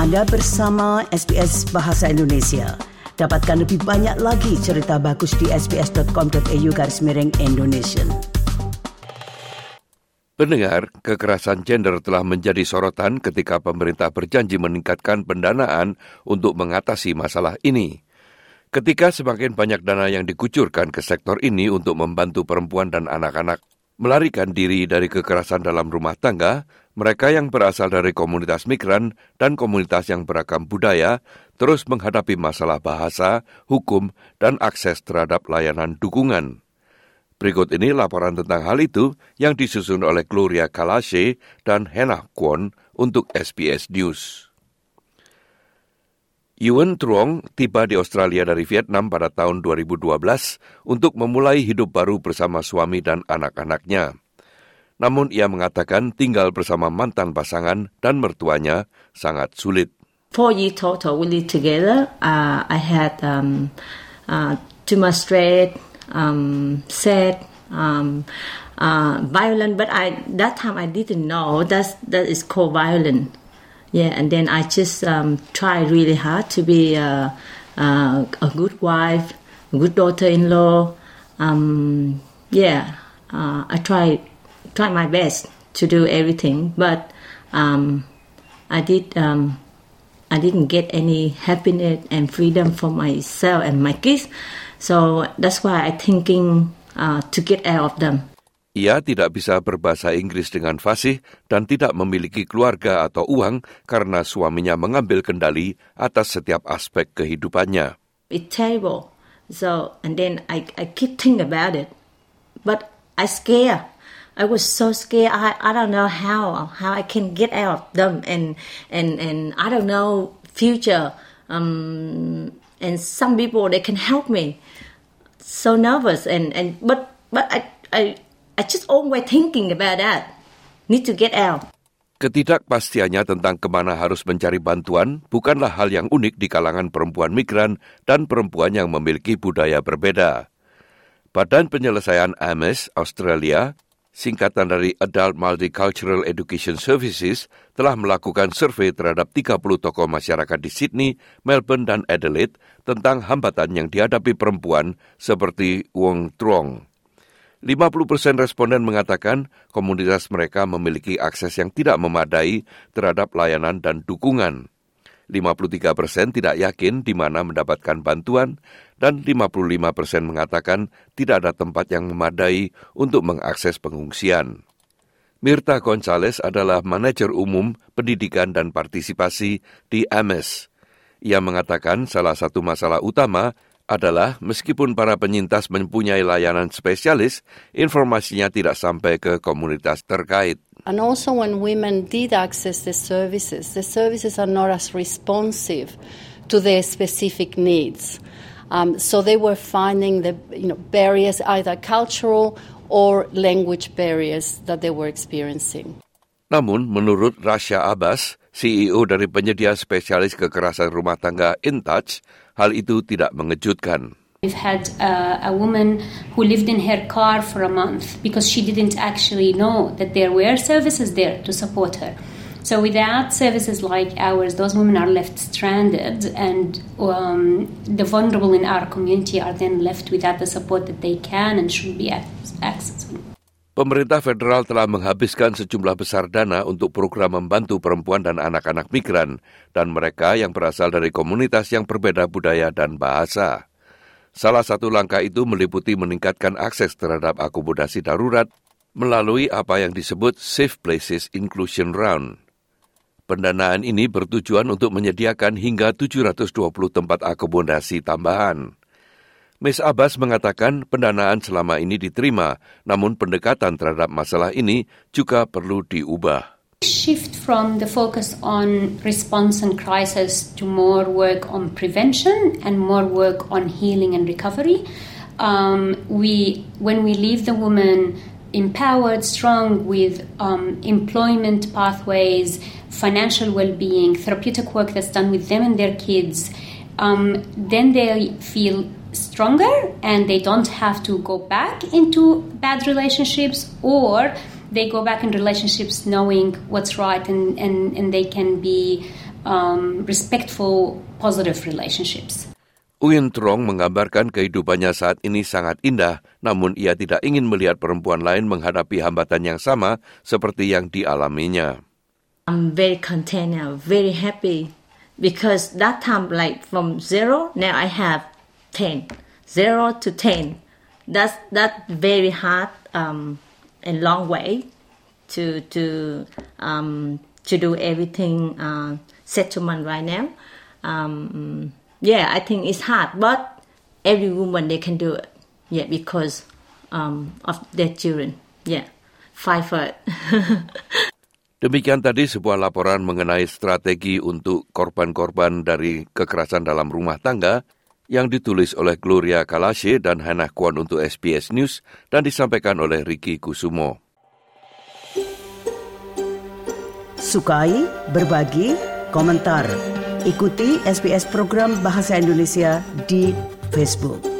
Anda bersama SBS Bahasa Indonesia. Dapatkan lebih banyak lagi cerita bagus di sbs.com.au/Indonesian. Pendengar, kekerasan gender telah menjadi sorotan ketika pemerintah berjanji meningkatkan pendanaan untuk mengatasi masalah ini. Ketika semakin banyak dana yang dikucurkan ke sektor ini untuk membantu perempuan dan anak-anak melarikan diri dari kekerasan dalam rumah tangga, mereka yang berasal dari komunitas migran dan komunitas yang beragam budaya terus menghadapi masalah bahasa, hukum, dan akses terhadap layanan dukungan. Berikut ini laporan tentang hal itu yang disusun oleh Gloria Kalashe dan Hannah Kwon untuk SBS News. Yuen Truong tiba di Australia dari Vietnam pada tahun 2012 untuk memulai hidup baru bersama suami dan anak-anaknya. Namun ia mengatakan tinggal bersama mantan pasangan dan mertuanya sangat sulit. 4 years total we lived together. I had too much stress, sad, violent. But that time I didn't know that is called violent. Yeah, and then I just tried really hard to be a good wife, a good daughter-in-law. I tried my best to do everything, but I didn't get any happiness and freedom for myself and my kids. So that's why I'm thinking to get out of them. Ia tidak bisa berbahasa Inggris dengan fasih dan tidak memiliki keluarga atau uang karena suaminya mengambil kendali atas setiap aspek kehidupannya. It's terrible. So, and then I keep thinking about it, but I scared. I was so scared. I don't know how I can get out of them, and I don't know future. And some people they can help me. So nervous but I just always thinking about that. Need to get out. Ketidakpastiannya tentang kemana harus mencari bantuan bukanlah hal yang unik di kalangan perempuan migran dan perempuan yang memiliki budaya berbeda. Badan Penyelesaian AMES Australia, singkatan dari Adult Multicultural Education Services, telah melakukan survei terhadap 30 tokoh masyarakat di Sydney, Melbourne, dan Adelaide tentang hambatan yang dihadapi perempuan seperti Wong Truong. 50% responden mengatakan komunitas mereka memiliki akses yang tidak memadai terhadap layanan dan dukungan. 53% tidak yakin di mana mendapatkan bantuan, dan 55% mengatakan tidak ada tempat yang memadai untuk mengakses pengungsian. Mirta Gonzalez adalah manajer umum pendidikan dan partisipasi di AMES. Ia mengatakan salah satu masalah utama adalah meskipun para penyintas mempunyai layanan spesialis, informasinya tidak sampai ke komunitas terkait. And also when women did access the services are not as responsive to their specific needs. So they were finding the barriers, either cultural or language barriers that they were experiencing. Namun, menurut Rasha Abbas, CEO dari penyedia spesialis kekerasan rumah tangga InTouch, hal itu tidak mengejutkan. We've had a woman who lived in her car for a month because she didn't actually know that there were services there to support her. So without services like ours, those women are left stranded, and the vulnerable in our community are then left without the support that they can and should be accessing. Pemerintah federal telah menghabiskan sejumlah besar dana untuk program membantu perempuan dan anak-anak migran dan mereka yang berasal dari komunitas yang berbeda budaya dan bahasa. Salah satu langkah itu meliputi meningkatkan akses terhadap akomodasi darurat melalui apa yang disebut Safe Places Inclusion Round. Pendanaan ini bertujuan untuk menyediakan hingga 720 tempat akomodasi tambahan. Ms. Abbas mengatakan pendanaan selama ini diterima, namun pendekatan terhadap masalah ini juga perlu diubah. Shift from the focus on response and crisis to more work on prevention and more work on healing and recovery. When we leave the woman empowered, strong, with employment pathways, financial well-being, therapeutic work that's done with them and their kids, then they feel stronger and they don't have to go back into bad relationships, or they go back in relationships knowing what's right and they can be respectful, positive relationships. Uyen Trong menggambarkan kehidupannya saat ini sangat indah, namun ia tidak ingin melihat perempuan lain menghadapi hambatan yang sama seperti yang dialaminya. I'm very content now, very happy, because that time, like from 0, now I have 10, 0 to 10. That's very hard and long way to do everything settlement right now. Yeah, I think it's hard, but every woman they can do it. Yeah, because of their children. Yeah, fight for it. Demikian tadi sebuah laporan mengenai strategi untuk korban-korban dari kekerasan dalam rumah tangga yang ditulis oleh Gloria Kalashe dan Hannah Kwon untuk SBS News dan disampaikan oleh Ricky Kusumo. Sukai, berbagi, komentar. Ikuti SBS program Bahasa Indonesia di Facebook.